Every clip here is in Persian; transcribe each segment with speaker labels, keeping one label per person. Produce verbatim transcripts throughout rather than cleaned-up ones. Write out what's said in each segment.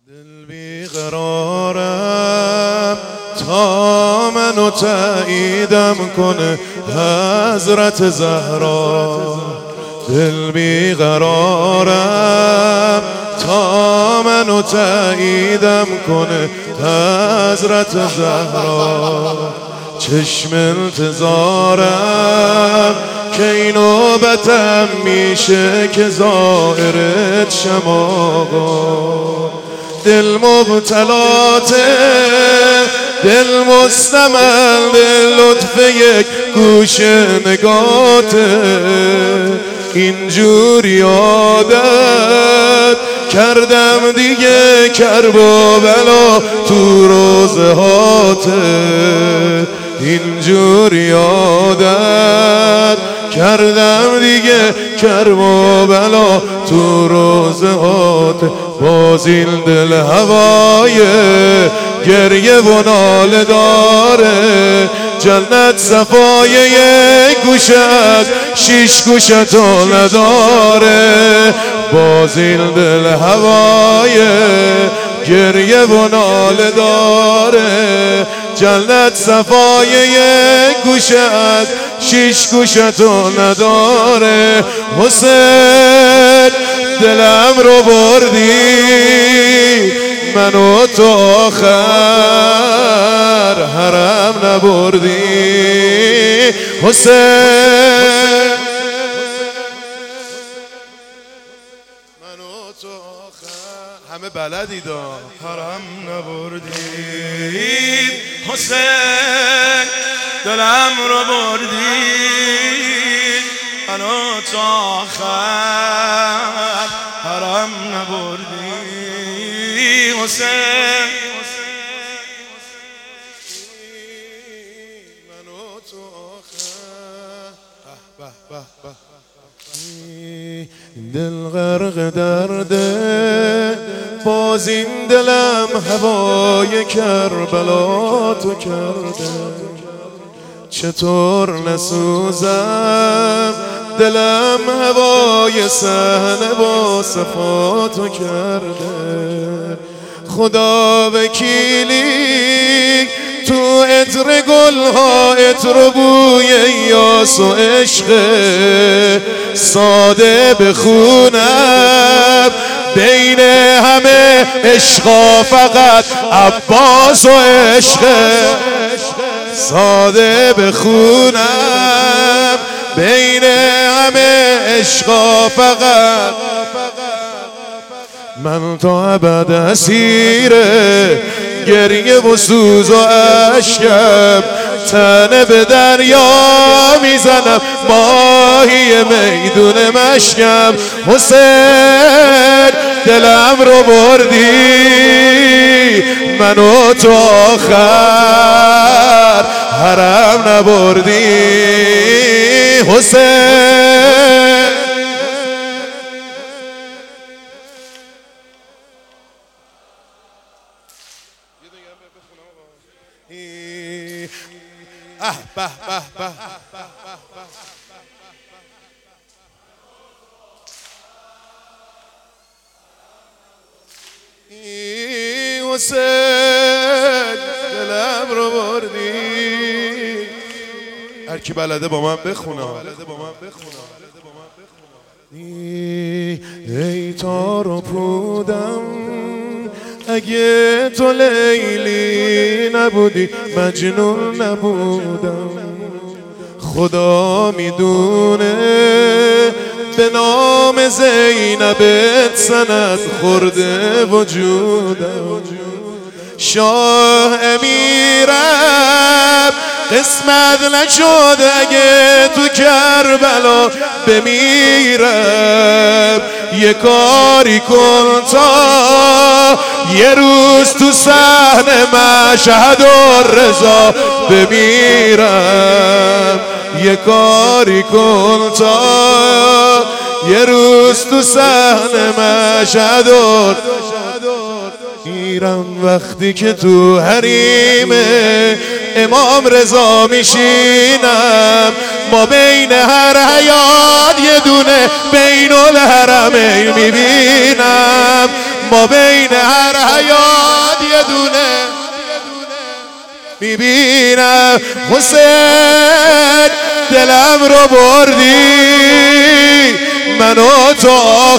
Speaker 1: دل بیقرارم تا منو تاییدم کنه حضرت زهرا. دل بیقرارم تا منو تاییدم کنه حضرت زهرا. چشم انتظارم که این نوبتم میشه که ظاهرت شم آقا. دل مبتلاته، دل مستمل به لطف یک گوش نگاته. اینجوری عادت کردم دیگه کرب و بلا تو روزه هاته. اینجوری عادت کردم دیگه کرب و بلا تو روزه هاته. باز این دل هوای گریه و ناله داره، جنت صفای یک گوشت شیش گوشتو نداره. باز این دل هوای گریه و ناله داره، جنت صفای یک گوشت شیش گوشتو نداره. حسین دلم رو بردی منو تو آخر حرم نبردی. حسین منو تو آخر همه بلدی دا حرم نبردی.
Speaker 2: حسین دلم رو بردی منو تو آخر حرم نبردی. حسین
Speaker 1: منو تو آخر به به به. دل غرق درده، باز این دلم هوای کربلا تو کرده. چطور نسوزم دلم هوای صحنه با صفاتو کرده. خدا وکیلی تو عطر گلها عطر و بوی یاس و عشقه. ساده بخونم بین همه عشقا فقط عباس و عشقه. ساده بخونم بین همه عشقا فقط من تا ابد اسیره گریه و سوز و اشکم. تنه به دریا میزنم ماهی میدون مشکم. حسین دلم رو بردی منو تو آخر حرم نبردی. حسین اه به به به. حسین دلم رو بردی. هر کی بلده با من بخونه. ای تار و پودم اگه تو لیلی نبودی مجنون نبودم. خدا میدونه به نام زینبت سند خورده وجودم. شاه امیرم قسمت نشد اگه تو کربلا بمیرم. یه کاری کن تا یه روز تو صحنه مشهد و رضا بمیرم. یه کاری کن تا یه روز تو صحنه مشهد و میرم. وقتی که تو حریم امام رضا میشینم ما بین هر حیات یه دونه بین الحرمین میبینم. ما بین هر حیات یه دونه میبینم. حسین دلم رو بردی، منو تا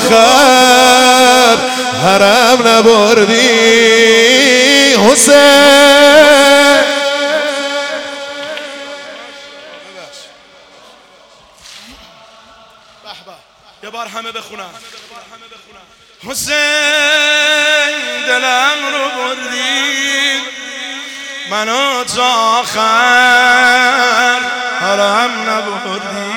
Speaker 1: آخر حرم نبردی. حسین
Speaker 2: یه بار همه بخونم. حسین دلم رو بردی، منو تا آخر حرم نبردی.